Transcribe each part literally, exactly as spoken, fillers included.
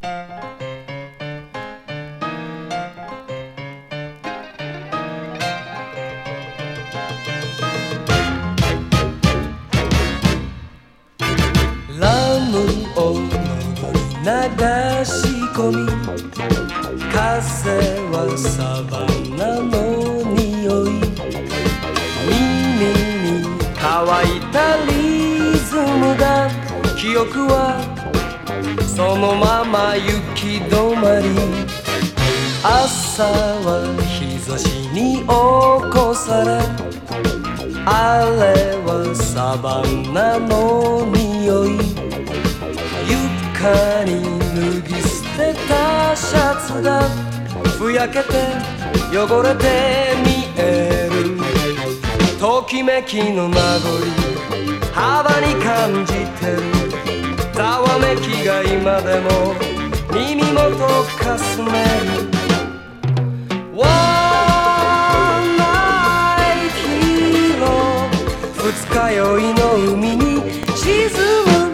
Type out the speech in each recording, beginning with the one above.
ラムを喉に流し込み、風はサバナの匂い、耳に乾いたリズムだ。記憶はそのまま行き止まり、朝は日差しに起こされ、あれはサバナの匂い、床に脱ぎ捨てたシャツがふやけて汚れて見える。ときめきの名残肌に感じてる。ざわめきが今でも耳元かすめる。ワンナイトヒーロー、二日酔いの海に沈む。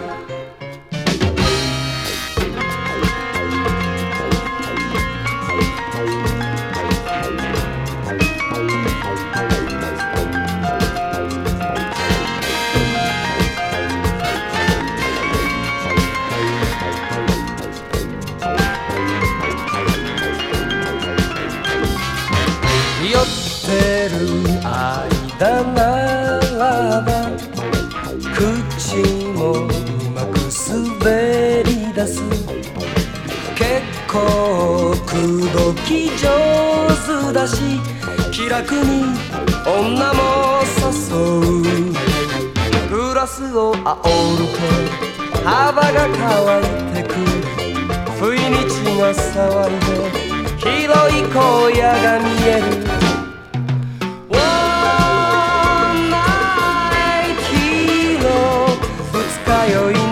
酔ってる間ならば口もうまく滑り出す。結構口説き上手だし、気楽に女も誘う。グラスを煽ると幅が乾いてく。不意に血が騒いで広い荒野が見える。ワンナイトヒーロー、二日酔い